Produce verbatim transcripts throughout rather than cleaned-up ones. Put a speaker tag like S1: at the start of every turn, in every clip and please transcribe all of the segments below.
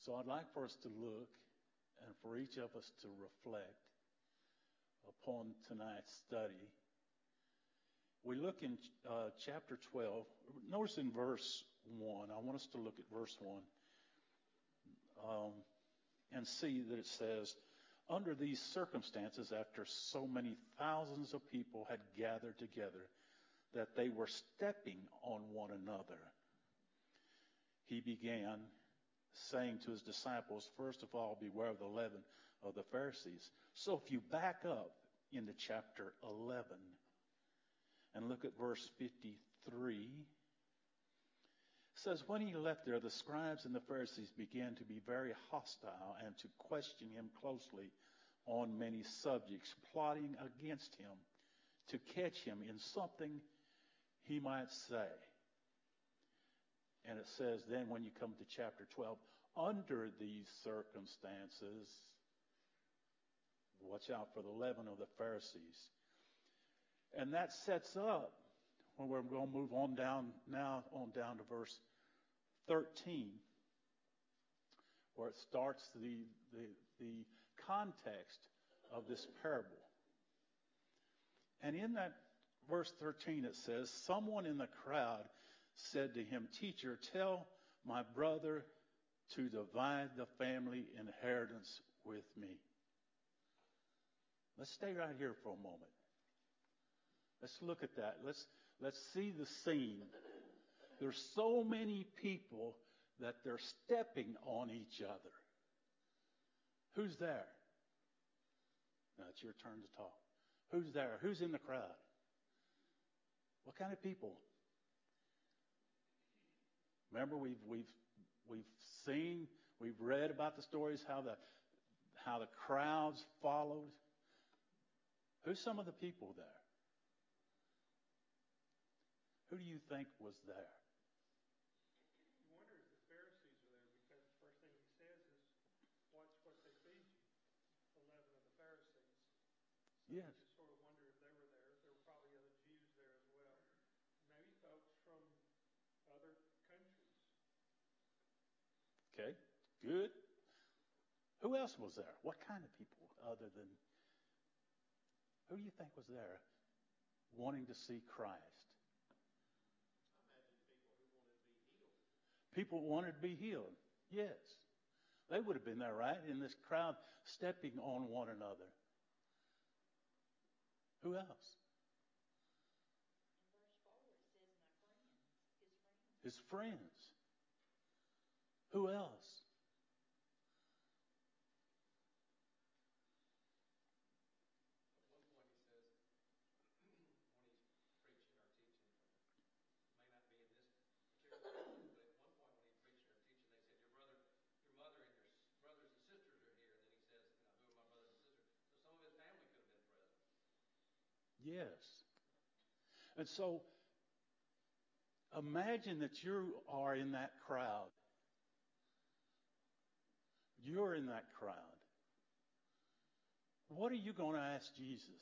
S1: So I'd like for us to look and for each of us to reflect upon tonight's study. We look in uh, chapter twelve. Notice in verse one. I want us to look at verse one um, and see that it says, under these circumstances, after so many thousands of people had gathered together, that they were stepping on one another, he began saying to his disciples, first of all, beware of the leaven of the Pharisees. So if you back up into chapter eleven and look at verse fifty-three, it says, when he left there, the scribes and the Pharisees began to be very hostile and to question him closely on many subjects, plotting against him to catch him in something he might say. And it says then when you come to chapter twelve, under these circumstances, watch out for the leaven of the Pharisees. And that sets up, well, we're going to move on down now on down to verse thirteen, where it starts the, the, the context of this parable. And in that verse thirteen it says, someone in the crowd said to him, teacher, tell my brother to divide the family inheritance with me. Let's stay right here for a moment. Let's look at that. Let's, let's see the scene. There's so many people that they're stepping on each other. Who's there? Now it's your turn to talk. Who's there? Who's in the crowd? What kind of people? Remember, we've we've we've seen, we've read about the stories how the how the crowds followed. Who's some of the people there? Who do you think was there?
S2: You wonder if the Pharisees are there, because the first thing he says is, watch what they feed you, the leaven of the Pharisees. So
S1: Yes.
S2: you just sort of wonder if they were there. There were probably other Jews there as well. Maybe folks from other countries.
S1: Okay, good. Who else was there? What kind of people other than, who do you think was there wanting to see Christ? People wanted to be healed. Yes. They would have been there, right? In this crowd, stepping on one another. Who else?
S3: In verse four it says, my friends,
S1: His
S3: his friends.
S1: friends. Who else?
S4: At one point he says, when he's preaching or teaching, may not be in this particular book, but at one point when he's preaching or teaching, they said, your brother, your mother and your s- brothers and sisters are here. And then he says, you know, who are my brothers and sisters? So some of his family could have been present.
S1: Yes. And so, imagine that you are in that crowd. You're in that crowd. What are you going to ask Jesus?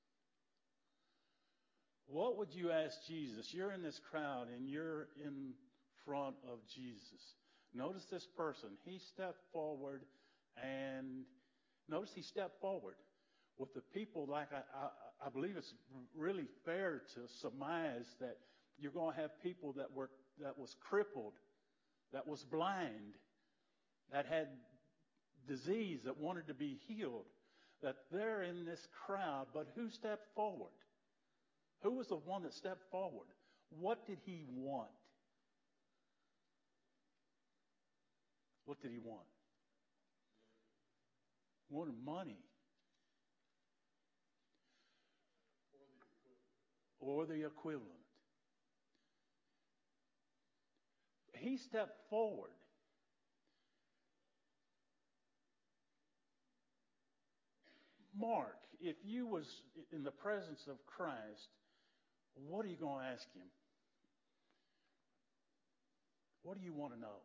S1: What would you ask Jesus? You're in this crowd and you're in front of Jesus. Notice this person. He stepped forward, and notice he stepped forward with the people. Like I, I, I believe it's really fair to surmise that you're going to have people that were that was crippled, that was blind, that had disease, that wanted to be healed, that they're in this crowd. But who stepped forward? Who was the one that stepped forward? What did he want? What did he want? Wanted money. Or the equivalent. He stepped forward. Mark, if you was in the presence of Christ, what are you going to ask him? What do you want to know?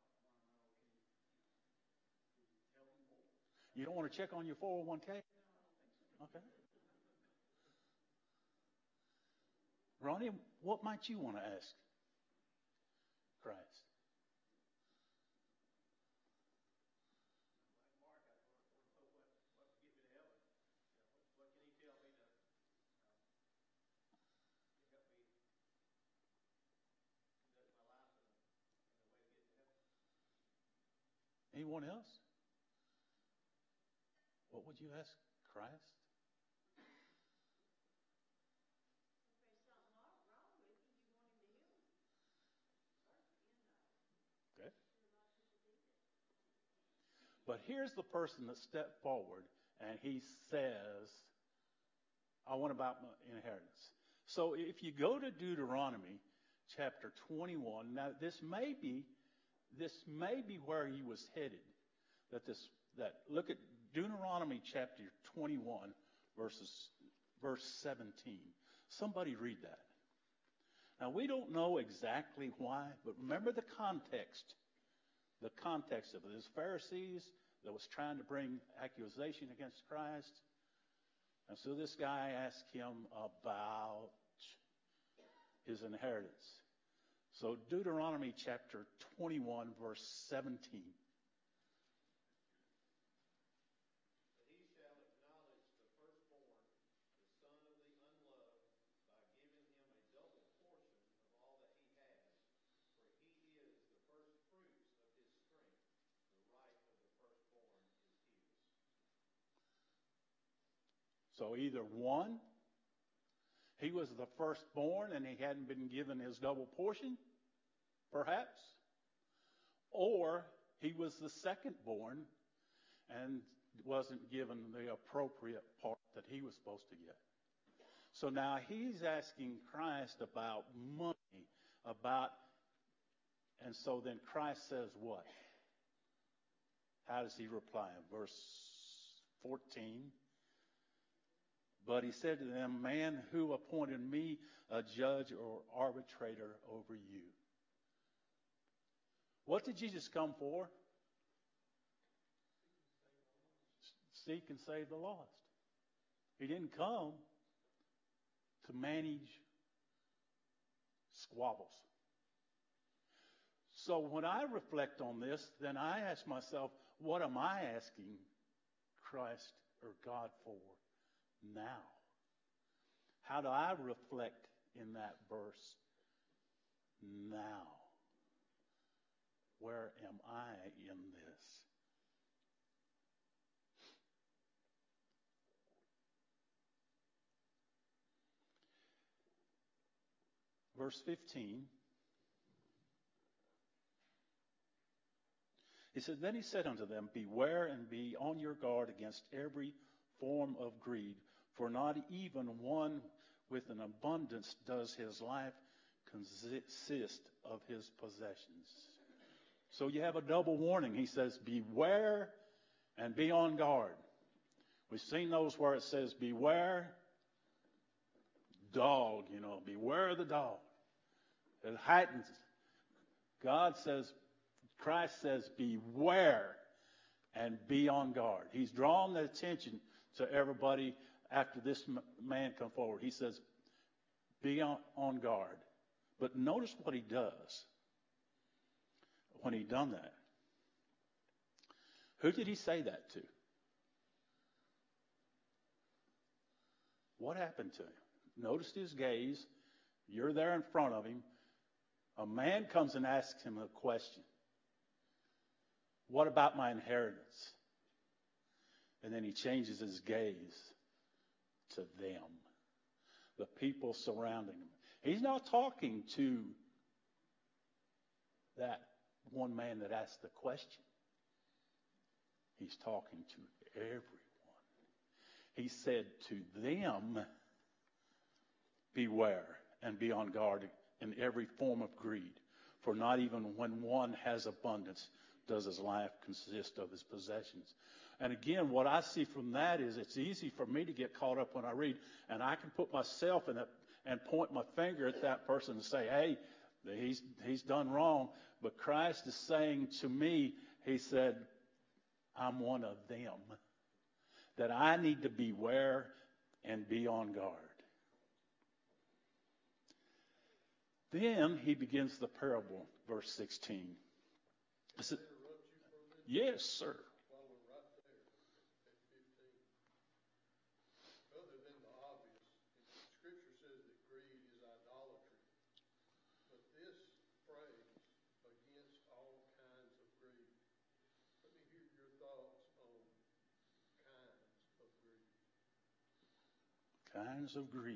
S1: You don't want to check on your four oh one k? Okay. Ronnie, what might you want to ask Christ? Anyone else? What would you ask Christ? Okay. But here's the person that stepped forward and he says, I want about my inheritance. So if you go to Deuteronomy chapter twenty-one, now this may be this may be where he was headed. That this that look at Deuteronomy chapter twenty-one, verses verse seventeen. Somebody read that. Now we don't know exactly why, but remember the context. The context of it. There's Pharisees that was trying to bring accusation against Christ. And so this guy asked him about his inheritance. So Deuteronomy chapter twenty-one, verse seventeen. So either one, he was the firstborn and he hadn't been given his double portion, perhaps. Or he was the secondborn and wasn't given the appropriate part that he was supposed to get. So now he's asking Christ about money, about, and so then Christ says what? How does he reply? In verse fourteen. But he said to them, man, who appointed me a judge or arbitrator over you? What did Jesus come for? Seek and save the lost. He didn't come to manage squabbles. So when I reflect on this, then I ask myself, what am I asking Christ or God for now? How do I reflect in that verse now? Where am I in this? Verse fifteen. He said, then he said unto them, beware and be on your guard against every form of greed, for not even one with an abundance does his life consist of his possessions. So you have a double warning. He says, beware and be on guard. We've seen those where it says, beware, dog, you know, beware the dog. It heightens. God says, Christ says, beware and be on guard. He's drawn the attention to everybody after this man come forward. He says, be on, on guard. But notice what he does when he done that. Who did he say that to? What happened to him? Notice his gaze. You're there in front of him. A man comes and asks him a question. What about my inheritance? And then he changes his gaze to them, the people surrounding him. He's not talking to that one man that asked the question. He's talking to everyone. He said to them, beware and be on guard in every form of greed, for not even when one has abundance does his life consist of his possessions. And again, what I see from that is it's easy for me to get caught up when I read, and I can put myself in it and point my finger at that person and say, hey, he's, he's done wrong. But Christ is saying to me, he said, I'm one of them. that I need to beware and be on guard. Then he begins the parable, verse sixteen. I said, yes, sir.
S5: While we're right there at fifteen, other than the obvious, Scripture says that greed is idolatry. But this phrase, against all kinds of greed, let me hear your thoughts on kinds of greed.
S1: Kinds of greed.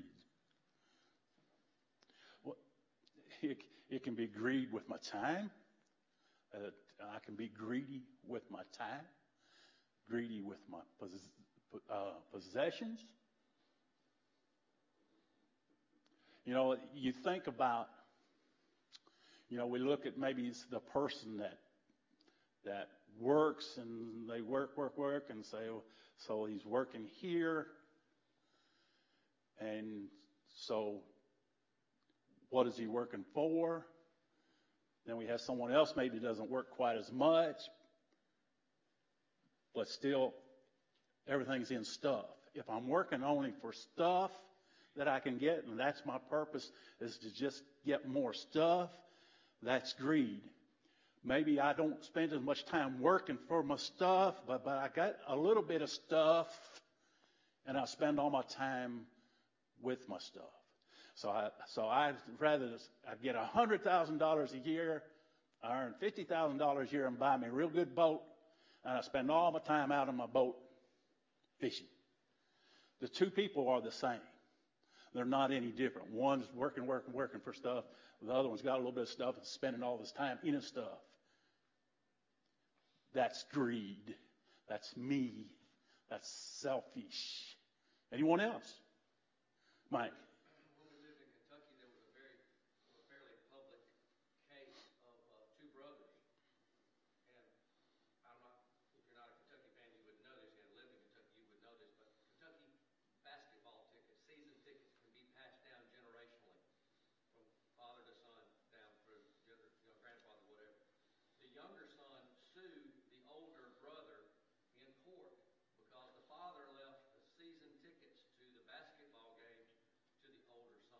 S1: Well, it, it can be greed with my time. Uh, I can be greedy with my time, greedy with my pos- uh, possessions. You know, you think about, you know, we look at maybe it's the person that that works and they work, work, work, and say, oh, so he's working here, and so what is he working for? Then we have someone else maybe doesn't work quite as much, but still everything's in stuff. If I'm working only for stuff that I can get, and that's my purpose, is to just get more stuff, that's greed. Maybe I don't spend as much time working for my stuff, but, but I got a little bit of stuff, and I spend all my time with my stuff. So I, so I'd rather I'd get one hundred thousand dollars a year, I earn fifty thousand dollars a year and buy me a real good boat, and I spend all my time out on my boat fishing. The two people are the same. They're not any different. One's working, working, working for stuff. The other one's got a little bit of stuff and spending all his time in his stuff. That's greed. That's me. That's selfish. Anyone else? Mike?
S4: When we lived in Kentucky, there was a very, a fairly public case of uh, two brothers. And I'm not, if you're not a Kentucky fan, you would know this. You had lived in Kentucky, you would know this. But Kentucky basketball tickets, season tickets, can be passed down generationally from father to son down through, you know, grandfather, whatever. The younger son sued the older brother in court because the father left the season tickets to the basketball games to the older son.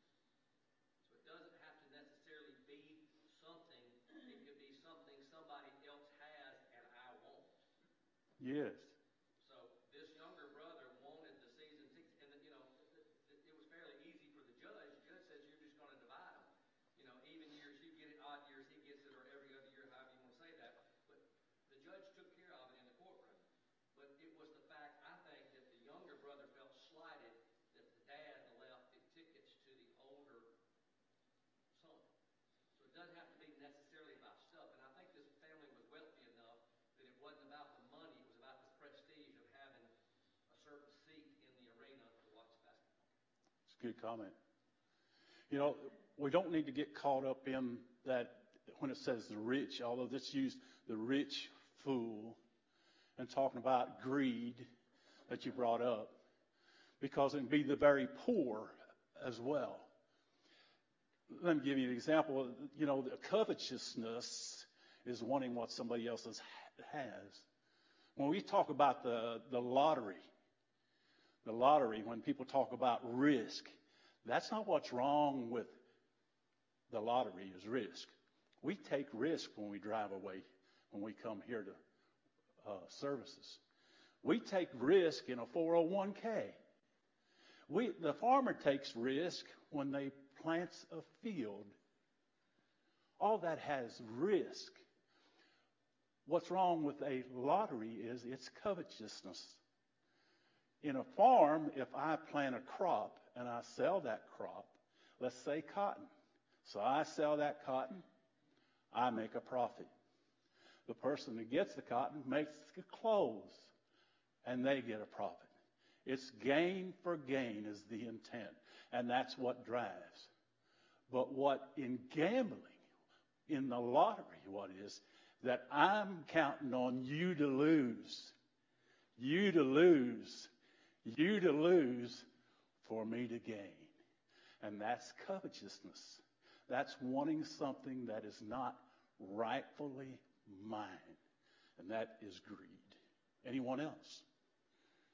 S4: So it doesn't have to necessarily be something. It could be something somebody else has and I won't.
S1: Yes.
S4: So this younger brother wanted the season tickets, and the, you know, it, it, it was fairly easy for the judge. The judge says you're just going to divide them. You know, even years you get it, odd years he gets it, or every other year, however you want to say that. But the judge took care of it in the courtroom. But it was the fact, I think, that the younger brother felt slighted that the dad left the tickets to the older son. So it doesn't have to be necessarily about stuff. And I think this family was wealthy enough that it wasn't about the money, it was about the prestige of having a certain seat in the arena to watch basketball.
S1: It's a good comment. You know, we don't need to get caught up in that when it says the rich, although this used the rich fool and talking about greed that you brought up, because it can be the very poor as well. Let me give you an example. You know, the covetousness is wanting what somebody else has. When we talk about the, the lottery, the lottery, when people talk about risk, that's not what's wrong with the lottery is risk. We take risk when we drive away, when we come here to uh, services. We take risk in a four oh one k. We, the farmer takes risk when they plants a field. All that has risk. What's wrong with a lottery is it's covetousness. In a farm, if I plant a crop and I sell that crop, let's say cotton. So I sell that cotton, I make a profit. The person who gets the cotton makes the clothes, and they get a profit. It's gain for gain is the intent, and that's what drives. But what in gambling, in the lottery, what is, that I'm counting on you to lose, you to lose, you to lose for me to gain. And that's covetousness. That's wanting something that is not rightfully mine. And that is greed. Anyone else?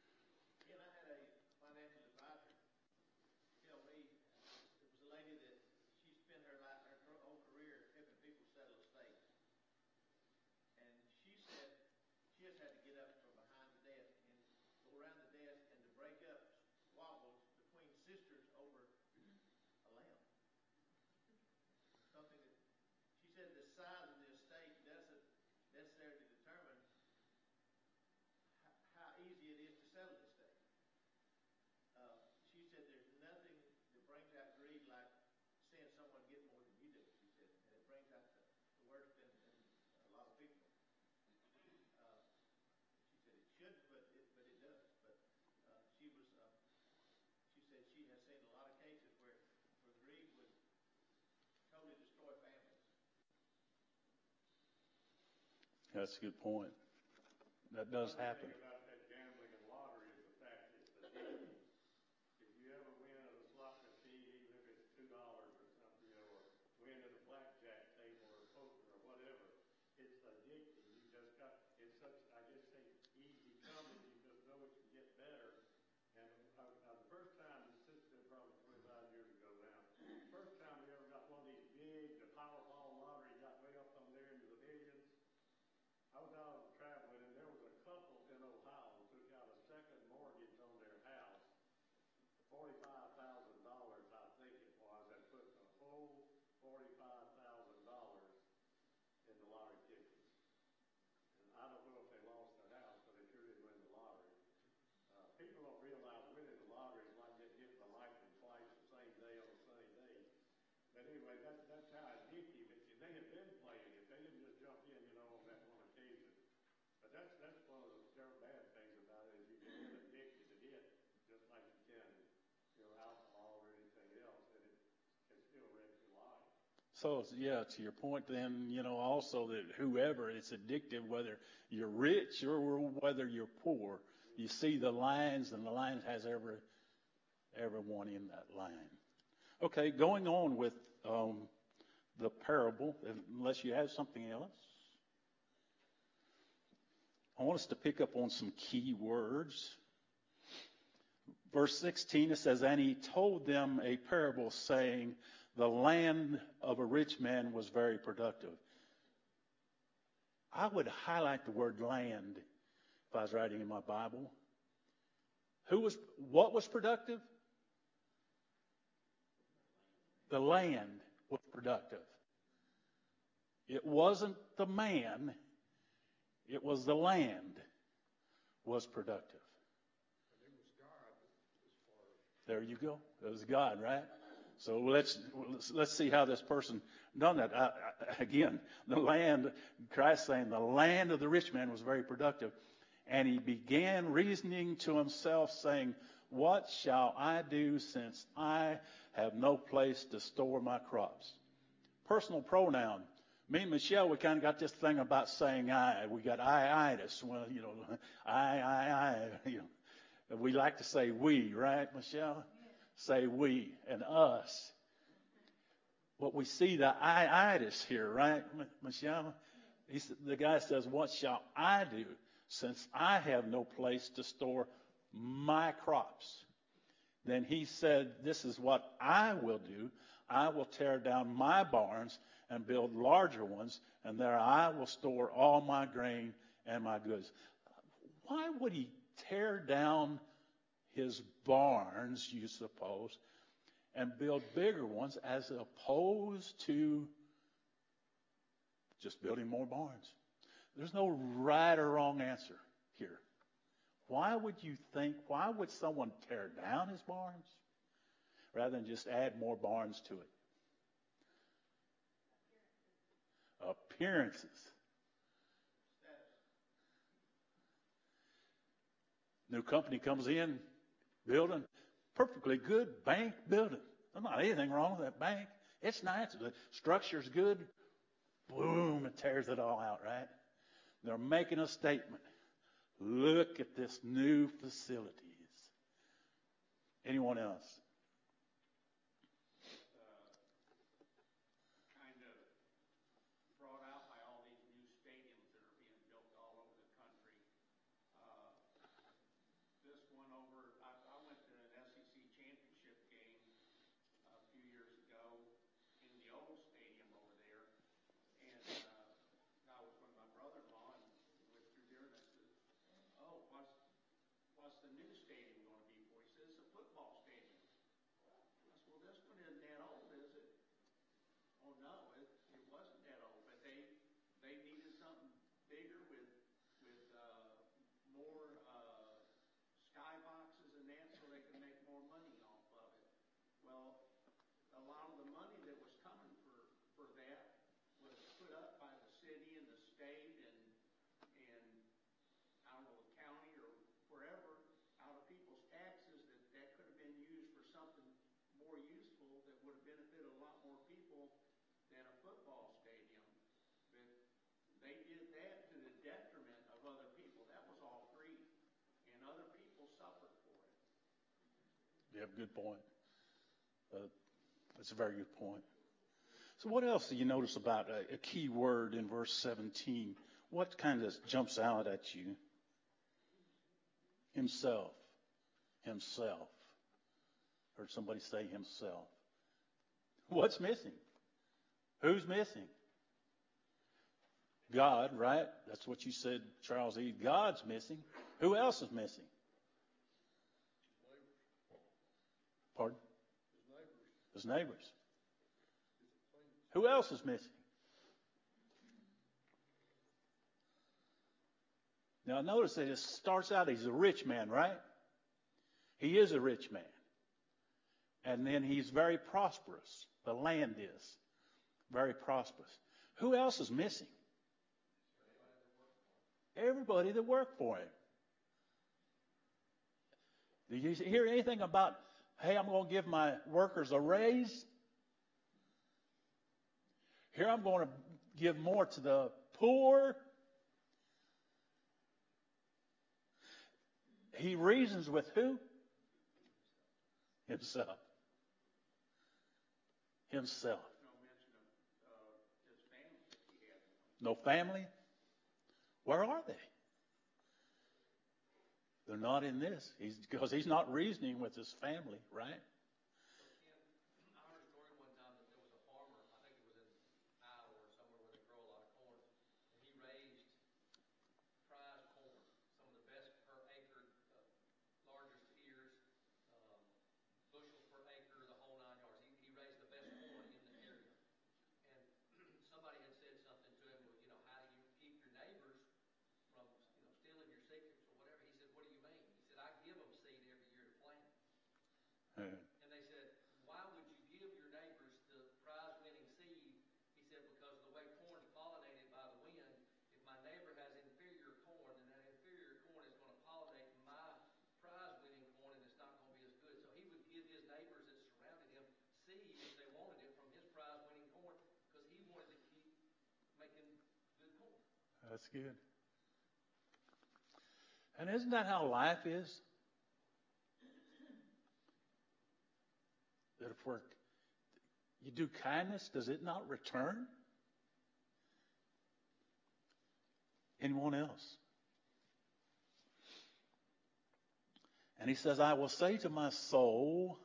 S6: has seen a lot of cases where, where greed would totally destroy families.
S1: That's a good point. That does
S7: Another
S1: happen.
S7: thing about that gambling and lottery is the fact it's addictive. If you ever win at a slot machine, even if it's two dollars or something, you know, or win at a blackjack table or poker or whatever, it's addicting. You just got, it's such, I just say, easy coming. You just know it can get better. And uh, uh, the first time, this has been probably twenty-five years ago now, first time we ever got one of these big, the Powerball lottery got way up on there into the millions. I was out traveling, and there was a couple in Ohio who took out a second mortgage on their house, forty-five thousand dollars, I think it was, and put the whole forty-five thousand dollars in the lottery tickets. And I don't know if they lost their house, but they sure did win the lottery. Uh, people don't realize winning the lottery is like getting hit by lightning twice the same day on the same day. But anyway, that's that's how addictive it is. They had been playing it. They didn't just jump in, you know, on that one occasion. But that's that's one of the very bad things about it is you can get addicted to it, just like you can, you know, alcohol or anything else, and it can still wreck your life.
S1: So, yeah, to your point then, you know, also that whoever, it's addictive, whether you're rich or whether you're poor. You see the lines, and the line has every, everyone in that line. Okay, going on with um, the parable, unless you have something else. I want us to pick up on some key words. Verse sixteen, it says, and he told them a parable saying, the land of a rich man was very productive. I would highlight the word land if I was writing in my Bible. Who was, what was productive? The land was productive. It wasn't the man, it was the land was productive.
S5: And it was God as far as.
S1: There you go. It was God, right? So let's let's see how this person done that. I, I, again, the land, Christ saying, the land of the rich man was very productive. And he began reasoning to himself, saying, what shall I do since I have no place to store my crops? Personal pronoun. Me and Michelle, we kind of got this thing about saying I. We got I-itis. Well, you know, I, I, I. You know, we like to say we, right, Michelle? Say we and us. But we see the I-itis here, right, Michelle? He, the guy says, what shall I do since I have no place to store my crops? Then he said, this is what I will do. I will tear down my barns and build larger ones, and there I will store all my grain and my goods. Why would he tear down his barns, you suppose, and build bigger ones as opposed to just building more barns? There's no right or wrong answer here. Why would you think, why would someone tear down his barns rather than just add more barns to it? Appearances. New company comes in, building, perfectly good bank building. There's not anything wrong with that bank. It's nice. The structure's good. Boom, it tears it all out, right? They're making a statement. Look at this new facilities. Anyone else?
S6: Kind of brought out by all these new stadiums that are being built all over the country. Uh, this one over, I, I went to an S E C championship game a few years ago in the old stadium over there, and uh, I was with my brother-in-law, and we went through there, and I said, oh, what's, what's the new stadium going to be for? He says, it's a football stadium. I said, well, this one isn't that old, is it? Oh, no, it, it wasn't that old, but they they needed something bigger with with uh, more uh, sky boxes and that, so they could make more money off of it. Well, a lot of the money that was coming for for that was put up by the city and the state and and I don't know, the county or wherever, out of people's taxes, that that could have been used
S1: You have a good point. Uh, that's a very good point. So what else do you notice about a, a key word in verse seventeen? What kind of jumps out at you? Himself. Himself. Heard somebody say himself. What's missing? Who's missing? God, right? That's what you said, Charles E. God's missing. Who else is missing? Pardon? His neighbors. Who else is missing? Now notice that it starts out, he's a rich man, right? He is a rich man. And then he's very prosperous. The land is very prosperous. Who else is missing? Everybody that worked for him. Did you hear anything about, hey, I'm going to give my workers a raise? Here I'm going to give more to the poor. He reasons with who? Himself. Himself. No family? Where are they? They're not in this. He's, because he's not reasoning with his family, right?
S4: I heard a story one time that there was a farmer, I think it was in Iowa or somewhere where they grow a lot of corn, and he raised prize corn, some of the best per acre, uh, largest ears, um, bushels per acre, the whole nine yards. He, he raised the best corn in the area. And somebody had said something to him, well, you know, how do you keep your neighbors from, you know, stealing your secrets or whatever? He said, what do you mean? He said, I give them seed every year to plant.
S1: Uh,
S4: And they said, why would you give your neighbors the prize-winning seed? He said, because the way corn's pollinated by the wind, if my neighbor has inferior corn, then that inferior corn is going to pollinate my prize-winning corn, and it's not going to be as good. So he would give his neighbors that surrounded him seed if they wanted it from his prize-winning corn, because he wanted to keep making good corn.
S1: that's good. And isn't that how life is? That if we're, you do kindness, does it not return? Anyone else? And he says, I will say to my soul,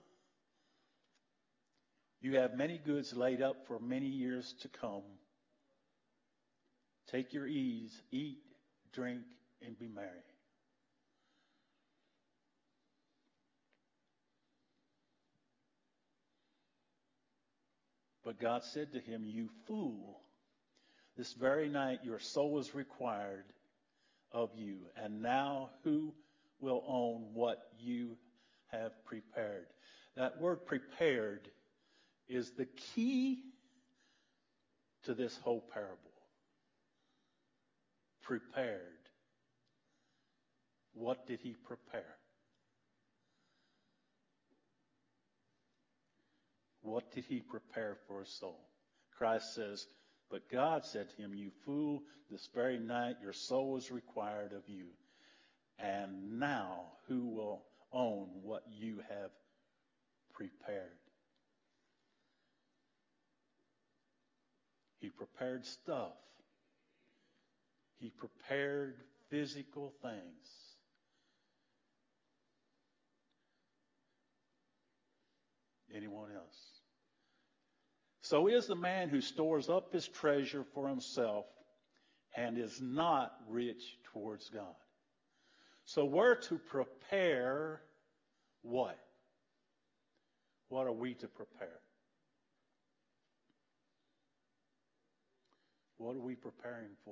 S1: you have many goods laid up for many years to come. Take your ease, eat, drink, and be merry. But God said to him, you fool, this very night your soul is required of you. And now who will own what you have prepared? That word prepared is the key to this whole parable. Prepared. What did he prepare? What did he prepare for his soul? Christ says, but God said to him, you fool, this very night your soul is required of you. And now who will own what you have prepared? He prepared stuff. He prepared physical things. Anyone else? So is the man who stores up his treasure for himself and is not rich towards God. So we're to prepare what? What are we to prepare? What are we preparing for?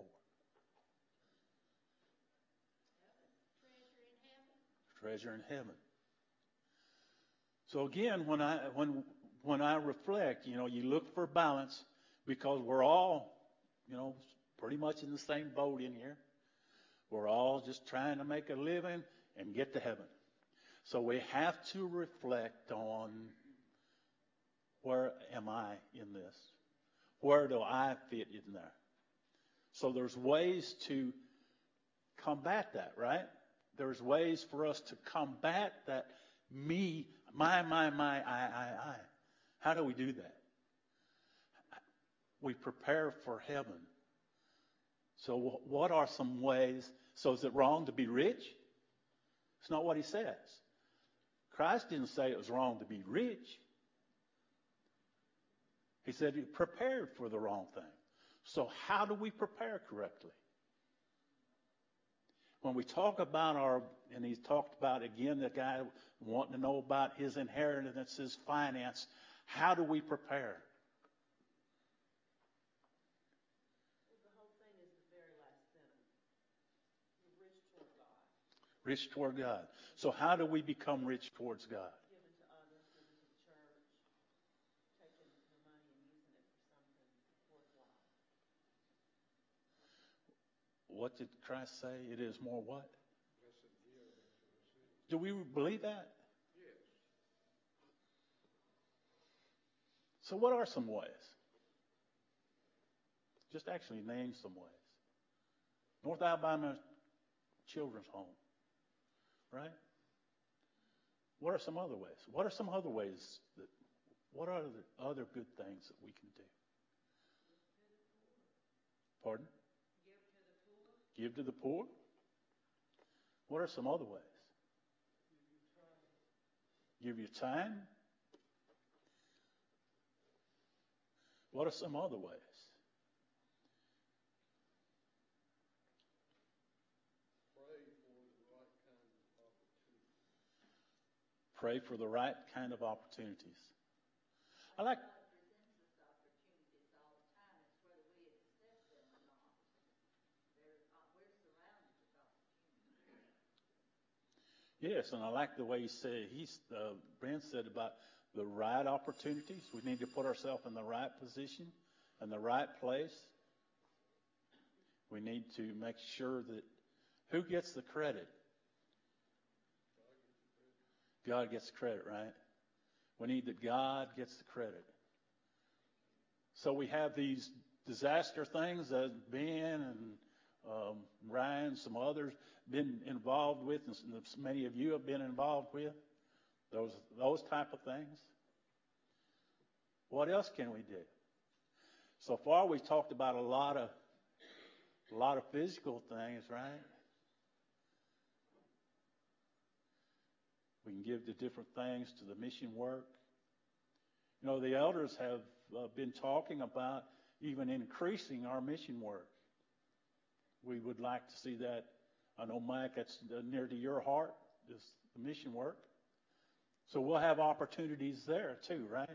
S3: Treasure in heaven.
S1: Treasure in heaven. So again, when I when when I reflect, you know, you look for balance because we're all, you know, pretty much in the same boat in here. We're all just trying to make a living and get to heaven. So we have to reflect on, where am I in this? Where do I fit in there? So there's ways to combat that, right? There's ways for us to combat that Me, my, my, my, I, I, I. How do we do that? We prepare for heaven. So what are some ways? So is it wrong to be rich? It's not what he says. Christ didn't say it was wrong to be rich. He said you prepared for the wrong thing. So how do we prepare correctly? When we talk about our, and he talked about again the guy wanting to know about his inheritance, his finance, how do we prepare?
S3: Well, the whole thing is the very last sentence. You're rich toward God.
S1: Rich toward God. So how do we become rich towards God?
S3: Given to others, given to the church, taking the money and using it for something worthwhile.
S1: What did Christ say? It is more what?
S5: Blessed give and to receive.
S1: Do we believe that?
S5: Yes.
S1: So what are some ways? Just actually name some ways. North Alabama Children's Home. Right? What are some other ways? What are some other ways that, what are the other good things that we can do? Pardon? Give to the poor. What are some other ways? Give your time. What are some other ways? Pray for the right kind of opportunities. I like.
S3: God presents us opportunities all the time. It's whether we accept them or not. They're, uh, we're surrounded with opportunities.
S1: Yes, and I like the way he said, he's, uh, Brent said about the right opportunities. We need to put ourselves in the right position, in the right place. We need to make sure that who gets the credit? God gets the credit, right? We need that God gets the credit. So we have these disaster things that Ben and um, Ryan, some others, been involved with, and many of you have been involved with. Those those type of things. What else can we do? So far, we've talked about a lot of a lot of physical things, right? We can give the different things to the mission work. You know, the elders have uh, been talking about even increasing our mission work. We would like to see that. I know, Mike, that's near to your heart, is the mission work. So we'll have opportunities there too, right?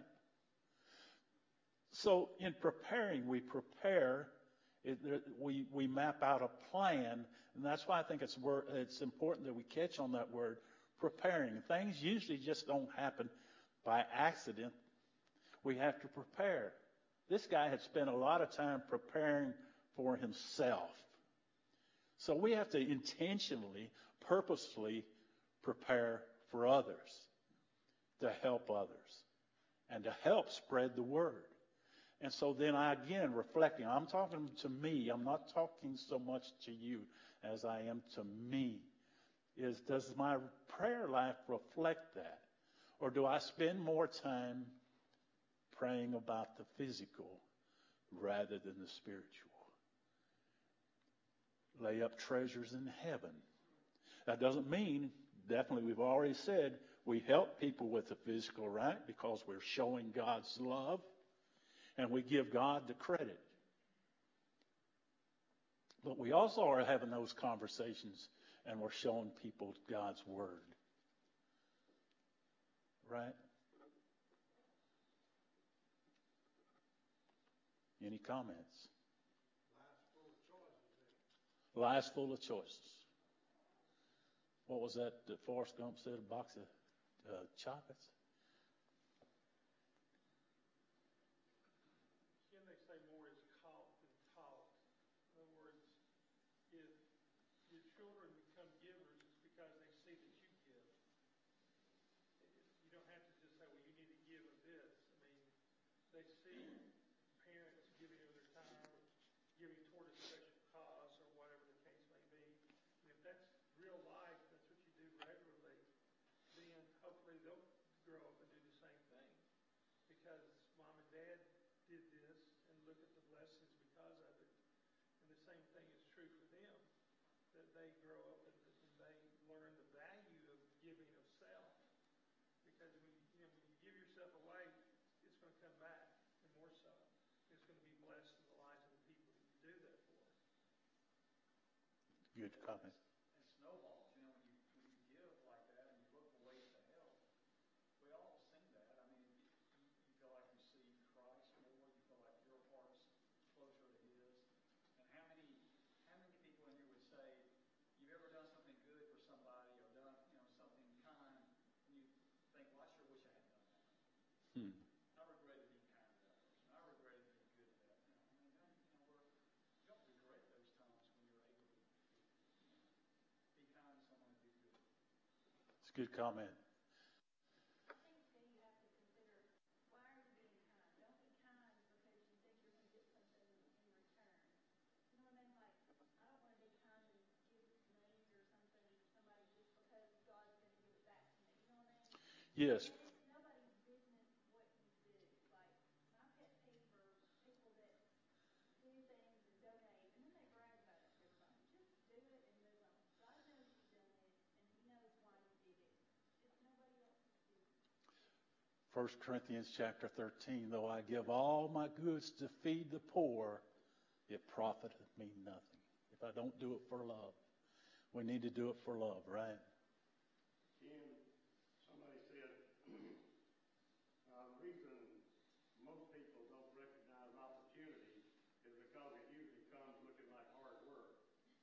S1: So in preparing, we prepare, it, we, we map out a plan, and that's why I think it's, it's important that we catch on that word, preparing. Things usually just don't happen by accident. We have to prepare. This guy had spent a lot of time preparing for himself. So we have to intentionally, purposefully prepare for others, to help others, and to help spread the word. And so then I, again, reflecting, I'm talking to me, I'm not talking so much to you as I am to me, is does my prayer life reflect that? Or do I spend more time praying about the physical rather than the spiritual? Lay up treasures in heaven. That doesn't mean, definitely we've already said, we help people with the physical, right? Because we're showing God's love and we give God the credit. But we also are having those conversations and we're showing people God's word. Right? Any comments? Life's full of choices. What was that that Forrest Gump said? A box of uh, chocolates?
S2: Again, they say more is caught than taught. In other words, if your children become givers, it's because they see that you give. You don't have to just say, well, you need to give of this. I mean, they see parents giving of their time, giving toward a special cause or whatever the case may be. And if that's real life, that's what you do regularly, then hopefully grow up and do the same thing. Because mom and dad did this and look at the blessings because of it. And the same thing is true for them. That they grow up and, and they learn the value of giving of self. Because when you, you know, when you give yourself away, it's going to come back, and more so. It's going to be blessed in the lives of the people that you do that for.
S1: Good comment.
S8: And snowballs, you know, when you when you give like that and you look for ways to help, we all have seen that. I mean, you, you feel like you see Christ more, you feel like your heart's closer to His. And how many how many people in here would say you've ever done something good for somebody or done, you know, something kind, and you think, well, I sure wish I had done that.
S1: Hmm.
S8: I regretted being kind to that person. I regretted being good to that. You know, I mean, don't, you know, we're, you don't regret those times when you're able to, you know, be kind to someone and do good.
S1: It's a good comment.
S3: I think then you have to consider, why are you being kind? Don't be kind because you think you're going to get something in return. You know what I mean? Like, I don't want to be kind and give money or something to somebody just because God's going to give it back to me. You know what I mean?
S1: Yes.
S3: And it's nobody's business what you do. Like, my pet peeve are people that do things and donate, and then they brag about it to everybody. Just do it and move on. God knows you've done it, and He knows why you did it. It's nobody else's business.
S1: First Corinthians chapter thirteen, though I give all my goods to feed the poor, it profiteth me nothing. If I don't do it for love. We need to do it for love, right?
S7: Ken, somebody said, uh, the reason most people don't recognize opportunity is because it usually comes looking like hard work.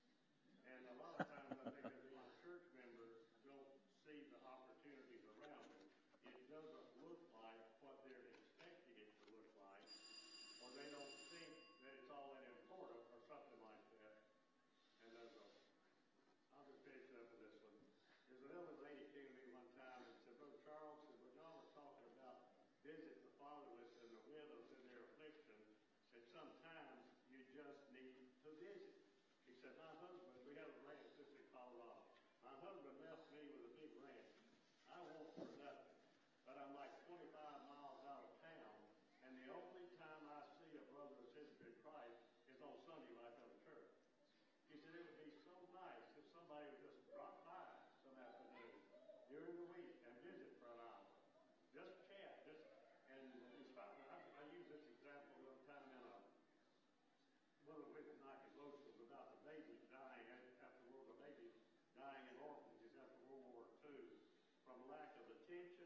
S7: And a lot of times I think that these church members don't see the opportunities around them. It doesn't look like what they're expecting it to look like, or they don't think that it's all that important or something like that. And there's a, I'll just finish up with this one. There's another lady came to me one time and said, Brother Charles, said, when y'all were talking about visit the fatherless and the widows in their affliction, said sometimes you just need to visit. He said, my husband, we have a ranch just in Colorado. My husband left me with a big ranch. I want for nothing. But I'm like twenty-five miles out of town, and the only time I see a brother or sister in Christ is on Sunday when I come to church. He said it would be so nice if somebody would just drop by some afternoon during the week and visit for an hour. Just chat. Just and in fact, I, I use this example one time in a one of the women I could go to about the babies dying after World War, the babies dying in orphanages after World War Two from lack of attention.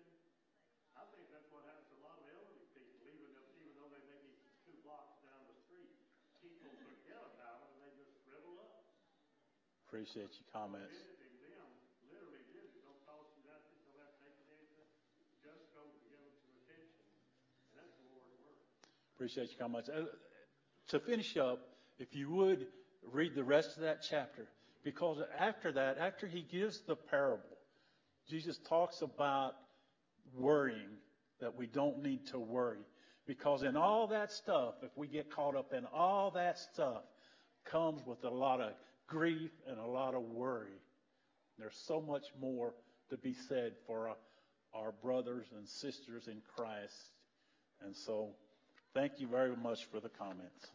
S7: I think that's what happens to a lot of elderly people, even if, even though they may be two blocks down the street. People forget about it and they just shrivel up.
S1: Appreciate your comments.
S7: So visiting them, literally visit, don't cost you nothing, don't have to take anything. Just go to give them some attention. And that's the Lord's work.
S1: Appreciate your comments. Uh, to finish up, if you would read the rest of that chapter, because after that, after he gives the parable, Jesus talks about worrying, that we don't need to worry. Because in all that stuff, if we get caught up in all that stuff, comes with a lot of grief and a lot of worry. There's so much more to be said for our, our brothers and sisters in Christ. And so, thank you very much for the comments.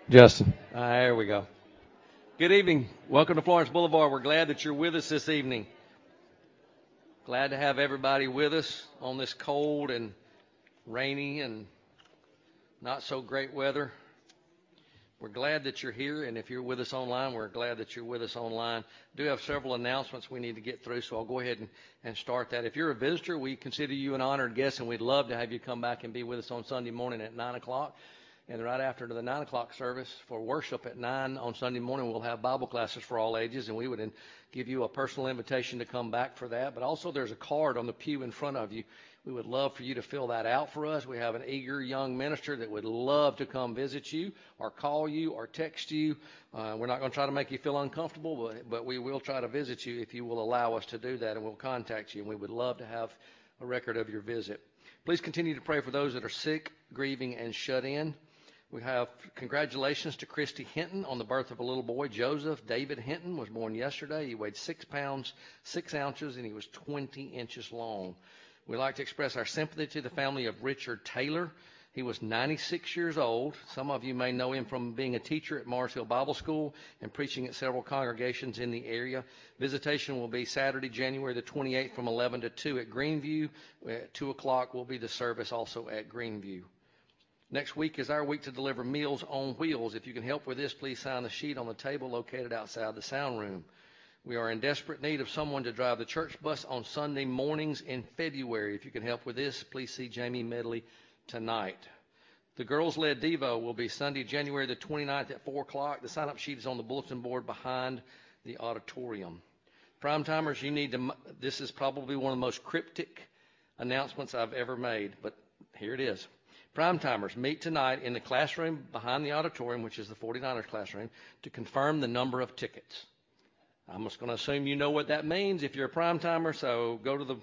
S9: Justin. Uh, there we go. Good evening. Welcome to Florence Boulevard. We're glad that you're with us this evening. Glad to have everybody with us on this cold and rainy and not so great weather. We're glad that you're here, and if you're with us online, we're glad that you're with us online. I do have several announcements we need to get through, so I'll go ahead and, and start that. If you're a visitor, we consider you an honored guest, and we'd love to have you come back and be with us on Sunday morning at nine o'clock. And right after the nine o'clock service for worship at nine on Sunday morning, we'll have Bible classes for all ages, and we would give you a personal invitation to come back for that. But also there's a card on the pew in front of you. We would love for you to fill that out for us. We have an eager young minister that would love to come visit you or call you or text you. Uh, we're not going to try to make you feel uncomfortable, but, but we will try to visit you if you will allow us to do that, and we'll contact you, and we would love to have a record of your visit. Please continue to pray for those that are sick, grieving, and shut in. We have congratulations to Christy Hinton on the birth of a little boy, Joseph David Hinton. Was born yesterday. He weighed six pounds, six ounces, and he was twenty inches long. We'd like to express our sympathy to the family of Richard Taylor. He was ninety-six years old. Some of you may know him from being a teacher at Mars Hill Bible School and preaching at several congregations in the area. Visitation will be Saturday, January the twenty-eighth from eleven to two at Greenview. At two o'clock will be the service also at Greenview. Next week is our week to deliver Meals on Wheels. If you can help with this, please sign the sheet on the table located outside the sound room. We are in desperate need of someone to drive the church bus on Sunday mornings in February. If you can help with this, please see Jamie Medley tonight. The girls-led Devo will be Sunday, January the twenty-ninth at four o'clock. The sign-up sheet is on the bulletin board behind the auditorium. Prime-timers, you need to, this is probably one of the most cryptic announcements I've ever made, but here it is. Prime-timers, meet tonight in the classroom behind the auditorium, which is the forty-niners classroom, to confirm the number of tickets. I'm just going to assume you know what that means if you're a prime-timer, so go to the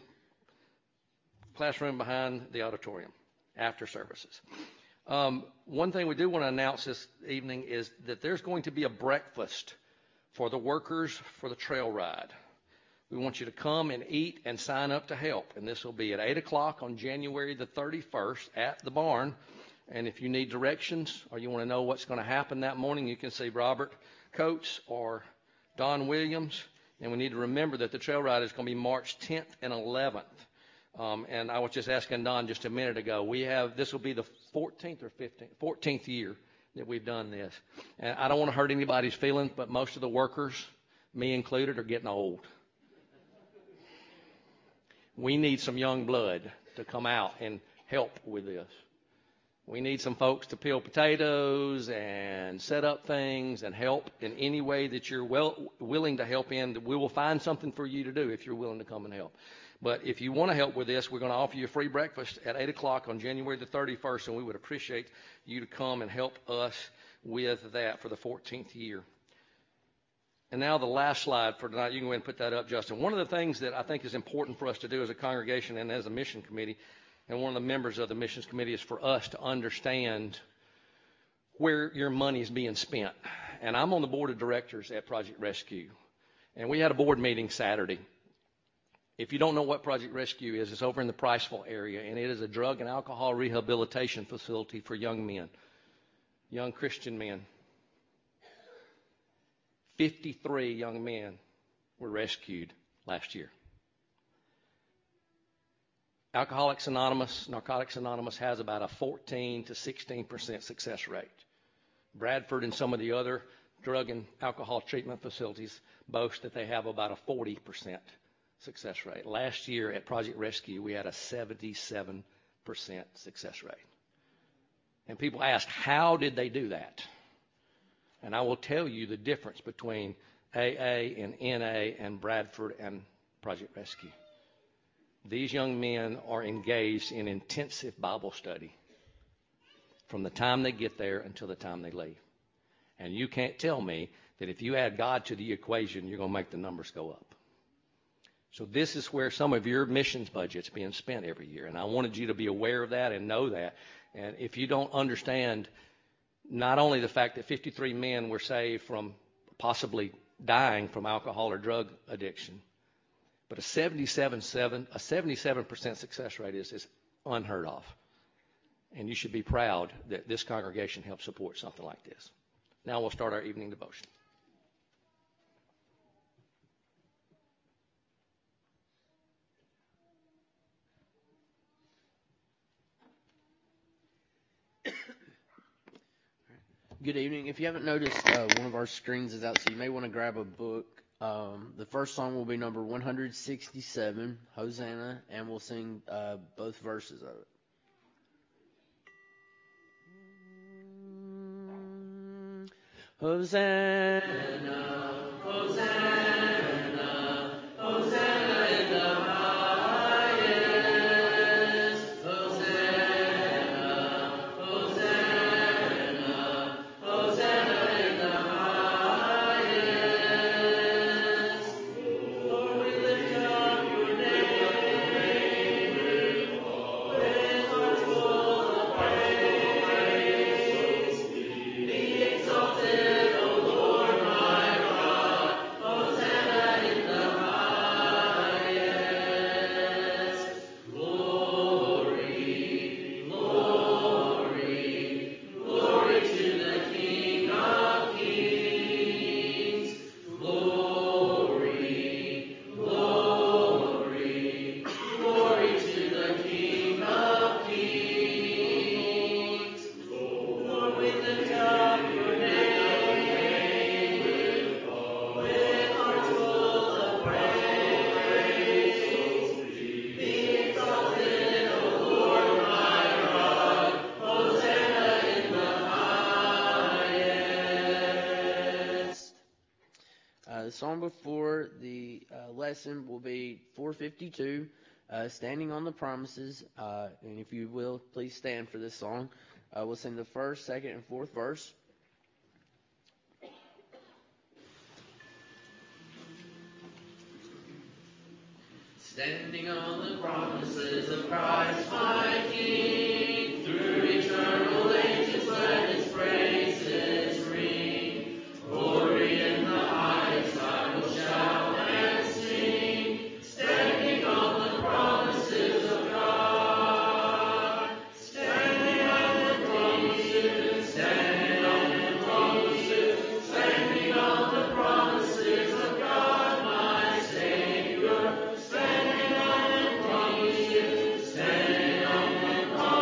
S9: classroom behind the auditorium after services. Um, one thing we do want to announce this evening is that there's going to be a breakfast for the workers for the trail ride. We want you to come and eat and sign up to help. And this will be at eight o'clock on January the thirty-first at the barn. And if you need directions or you want to know what's going to happen that morning, you can see Robert Coates or Don Williams. And we need to remember that the trail ride is going to be March tenth and eleventh. Um, and I was just asking Don just a minute ago. We have, this will be the fourteenth or fifteenth, fourteenth year that we've done this. And I don't want to hurt anybody's feelings, but most of the workers, me included, are getting old. We need some young blood to come out and help with this. We need some folks to peel potatoes and set up things and help in any way that you're well, willing to help in. We will find something for you to do if you're willing to come and help. But if you want to help with this, we're going to offer you a free breakfast at eight o'clock on January the thirty-first, and we would appreciate you to come and help us with that for the fourteenth year. And now the last slide for tonight. You can go ahead and put that up, Justin. One of the things that I think is important for us to do as a congregation and as a mission committee, and one of the members of the missions committee, is for us to understand where your money is being spent. And I'm on the board of directors at Project Rescue. And we had a board meeting Saturday. If you don't know what Project Rescue is, it's over in the Priceville area, and it is a drug and alcohol rehabilitation facility for young men, young Christian men. fifty-three young men were rescued last year. Alcoholics Anonymous, Narcotics Anonymous has about a fourteen to sixteen percent success rate. Bradford and some of the other drug and alcohol treatment facilities boast that they have about a forty percent success rate. Last year at Project Rescue, we had a seventy-seven percent success rate. And people ask, how did they do that? And I will tell you the difference between A A and N A and Bradford and Project Rescue. These young men are engaged in intensive Bible study from the time they get there until the time they leave. And you can't tell me that if you add God to the equation, you're going to make the numbers go up. So this is where some of your missions budget's being spent every year. And I wanted you to be aware of that and know that. And if you don't understand not only the fact that fifty-three men were saved from possibly dying from alcohol or drug addiction, but a seventy-seven percent success rate is, is unheard of. And you should be proud that this congregation helps support something like this. Now we'll start our evening devotion.
S10: Good evening. If you haven't noticed, uh, one of our screens is out, so you may want to grab a book. Um, the first song will be number one hundred sixty-seven, Hosanna, and we'll sing uh, both verses of it. Hosanna, Hosanna, Hosanna in the highest. Hosanna, Hosanna, Hosanna in the highest. Lord, we lift up your name with hearts full of praise. Be exalted, O Lord my God. Hosanna in the highest. Glory, glory, glory to the King of Kings. Glory, glory, glory to the King of Kings. Lord, we lift up your name with hearts full of praise. Be exalted, O Lord my God. Hosanna in the highest. Uh, the song before the uh, lesson will be four fifty-two, uh, Standing on the Promises. Uh, and if you will, please stand for this song. Uh, we'll sing the first, second, and fourth verse. Standing on the promises of Christ my King, through eternal ages let His praises ring. Glory in the highest I will shout and sing, standing on the promises of God. Standing on the promises, standing on the promises, standing on the promises of God my Savior. Standing on the promises, standing on the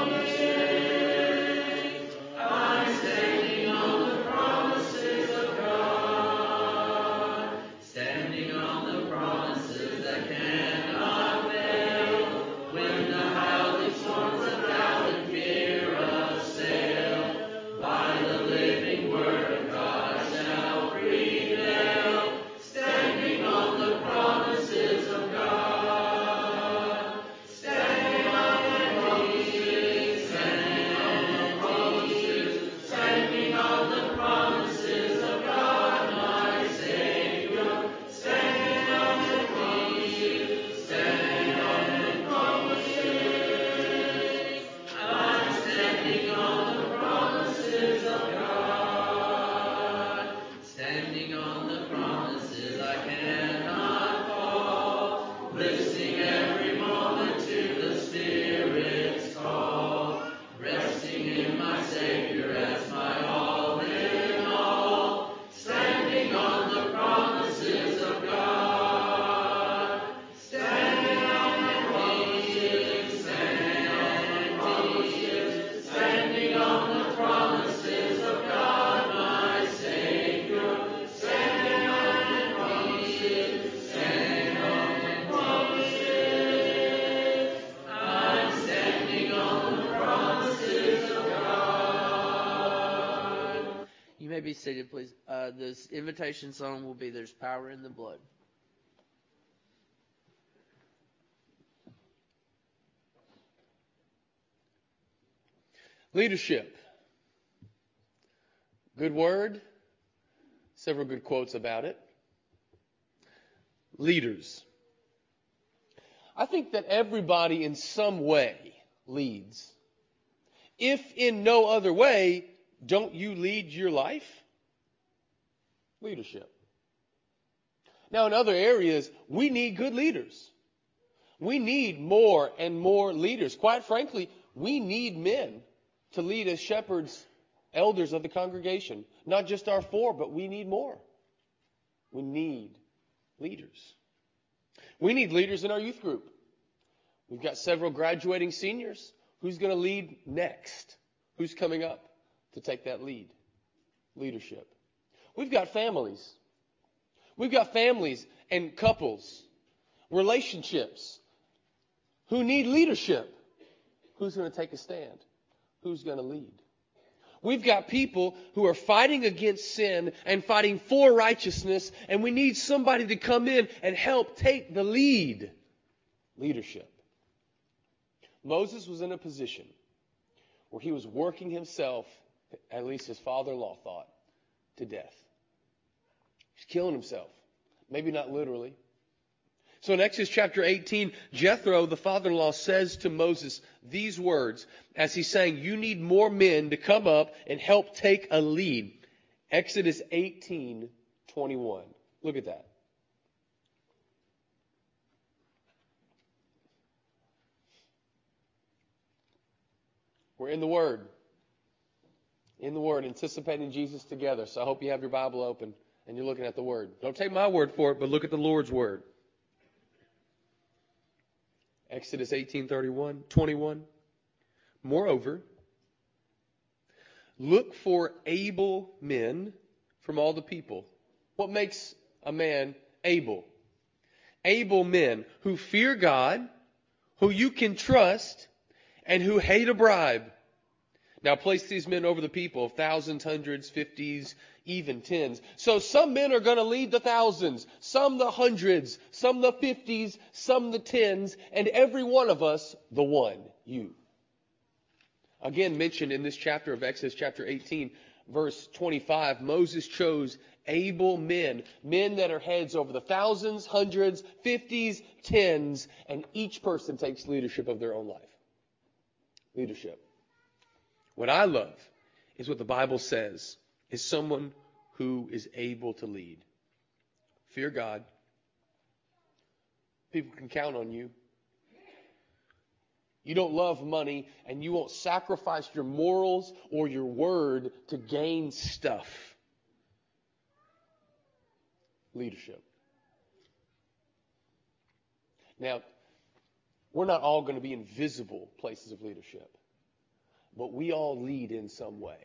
S10: promises. I'm standing on the promises of God. Standing on the promises that cannot fail. When the howling storms of doubt and fear assail, by the living word of God I shall prevail. Standing on the promises of God. Standing on the promises, standing on the promises, standing on the promises of God my Savior. Standing on the promises, standing on the promises. I'm standing on the promises of God. Standing on the promises I cannot fall. Listening every moment to the Spirit's call. Resting in my Savior as my all in all. Standing on the promises of God. Standing on the promises, standing on the promises, standing on the promises of God my Savior. Standing on the promises, standing on the promises. I'm standing on the promises of God. You may be seated, please. Uh, this invitation song will be There's Power in the Blood.
S11: Leadership. Good word. Several good quotes about it. Leaders. I think that everybody in some way leads. If in no other way, don't you lead your life? Leadership. Now, in other areas, we need good leaders. We need more and more leaders. Quite frankly, we need men to lead as shepherds elders of the congregation. Not just our four, but we need more. We need leaders. We need leaders in our youth group. We've got several graduating seniors. Who's going to lead next? Who's coming up to take that lead? Leadership. We've got families. We've got families and couples, relationships who need leadership. Who's going to take a stand? Who's going to lead? We've got people who are fighting against sin and fighting for righteousness, and we need somebody to come in and help take the lead. Leadership. Moses was in a position where he was working himself, at least his father-in-law thought, to death. He's killing himself. Maybe not literally. So in Exodus chapter eighteen, Jethro, the father-in-law, says to Moses these words as he's saying, you need more men to come up and help take a lead. Exodus eighteen twenty-one. Look at that. We're in the Word. In the Word, anticipating Jesus together. So I hope you have your Bible open and you're looking at the Word. Don't take my word for it, but look at the Lord's Word. Exodus eighteen thirty-one, twenty-one. Moreover, look for able men from all the people. What makes a man able? Able men who fear God, who you can trust, and who hate a bribe. Now place these men over the people, thousands, hundreds, fifties, even tens. So some men are going to lead the thousands, some the hundreds, some the fifties, some the tens, and every one of us, the one, you. Again mentioned in this chapter of Exodus chapter eighteen, verse twenty-five, Moses chose able men, men that are heads over the thousands, hundreds, fifties, tens, and each person takes leadership of their own life. Leadership. What I love is what the Bible says is someone who is able to lead. Fear God. People can count on you. You don't love money and you won't sacrifice your morals or your word to gain stuff. Leadership. Now, we're not all going to be in visible places of leadership. But we all lead in some way.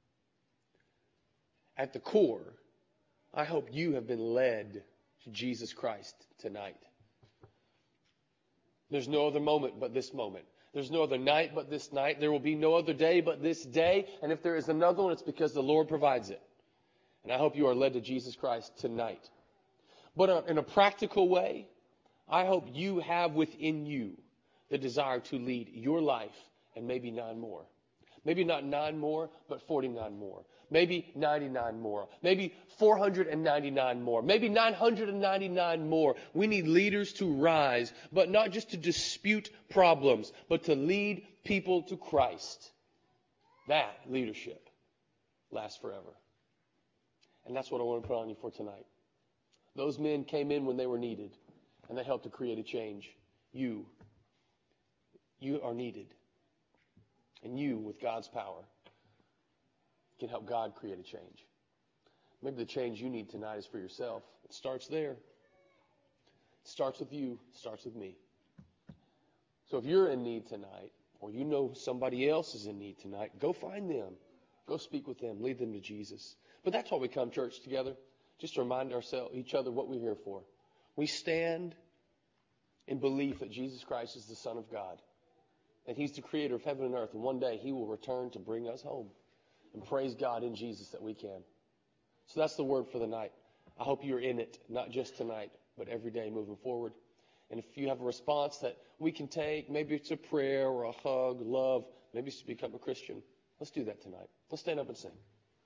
S11: At the core, I hope you have been led to Jesus Christ tonight. There's no other moment but this moment. There's no other night but this night. There will be no other day but this day. And if there is another one, it's because the Lord provides it. And I hope you are led to Jesus Christ tonight. But in a practical way, I hope you have within you the desire to lead your life and maybe nine more. Maybe not nine more, but forty-nine more. Maybe ninety-nine more. Maybe four hundred ninety-nine more. Maybe nine hundred ninety-nine more. We need leaders to rise, but not just to dispute problems, but to lead people to Christ. That leadership lasts forever. And that's what I want to put on you for tonight. Those men came in when they were needed, and they helped to create a change. You, you are needed. And you, with God's power, can help God create a change. Maybe the change you need tonight is for yourself. It starts there. It starts with you. It starts with me. So if you're in need tonight, or you know somebody else is in need tonight, go find them. Go speak with them. Lead them to Jesus. But that's why we come, church, together. Just to remind ourselves, each other, what we're here for. We stand in belief that Jesus Christ is the Son of God. That He's the creator of heaven and earth. And one day He will return to bring us home. And praise God in Jesus that we can. So that's the word for the night. I hope you're in it, not just tonight, but every day moving forward. And if you have a response that we can take, maybe it's a prayer or a hug, love, maybe it's to become a Christian. Let's do that tonight. Let's stand up and sing.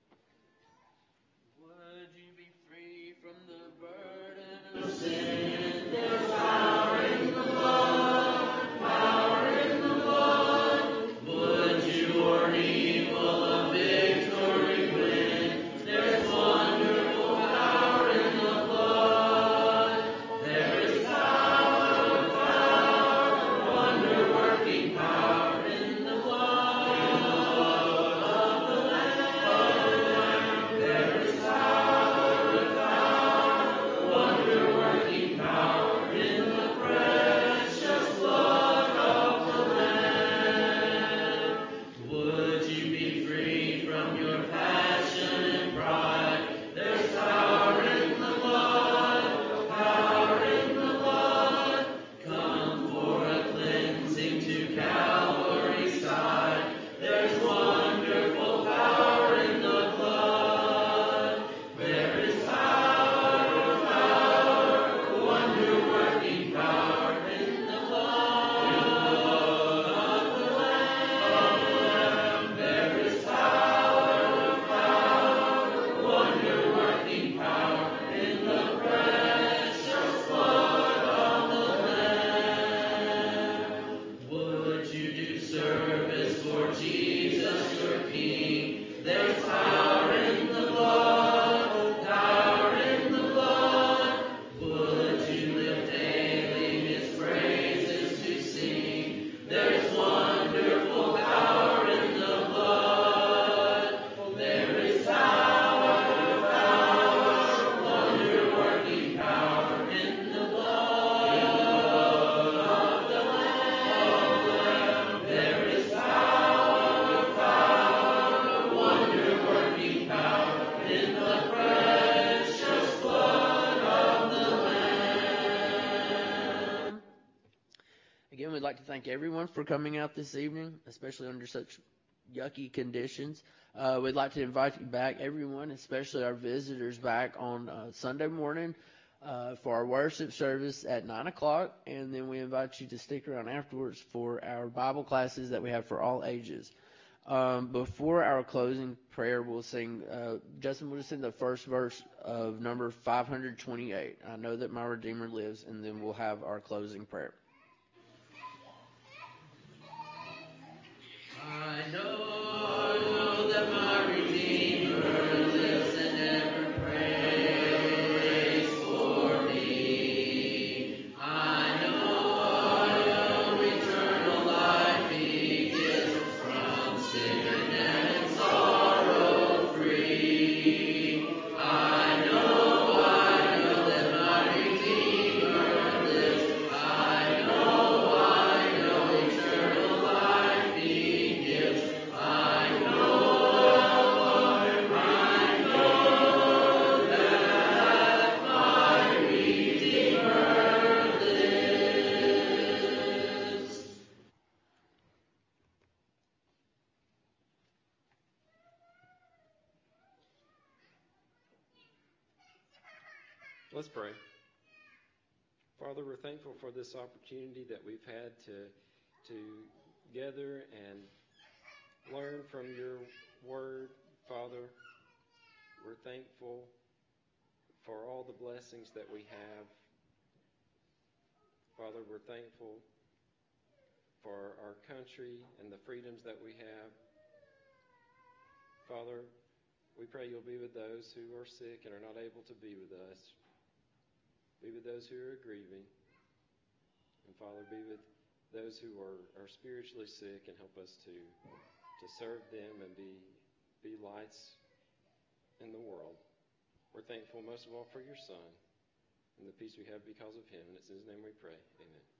S10: Would you be free from the burden of sin? There's power in the blood, power in the blood. Would you or evil a victory win? There's wonderful power in the blood. There is power, power, wonder-working power in the blood of the Lamb. we'd like to thank everyone for coming out this evening, especially under such yucky conditions. Uh, we'd like to invite you back, everyone, especially our visitors, back on uh, Sunday morning uh, for our worship service at nine o'clock. And then we invite you to stick around afterwards for our Bible classes that we have for all ages. Um, before our closing prayer, we'll sing, uh, Justin will just sing the first verse of number five hundred twenty-eight. I know that my Redeemer lives, and then we'll have our closing prayer. I know, I know that my Redeemer lives and ever prays for me. I know, I know eternal life He gives from sin and sorrow free. I know, I know that my Redeemer lives. I know, I know eternal life He gives. I know, I know that my Redeemer lives.
S12: Let's pray. Father, we're thankful for this opportunity that we've had to to gather and learn from your word, Father. We're thankful for all the blessings that we have. Father, we're thankful for our country and the freedoms that we have. Father, we pray you'll be with those who are sick and are not able to be with us. Be with those who are grieving. And Father, be with those who are, are spiritually sick and help us to, to serve them and be, be lights in the world. We're thankful most of all for your Son and the peace we have because of him. And it's in his name we pray. Amen.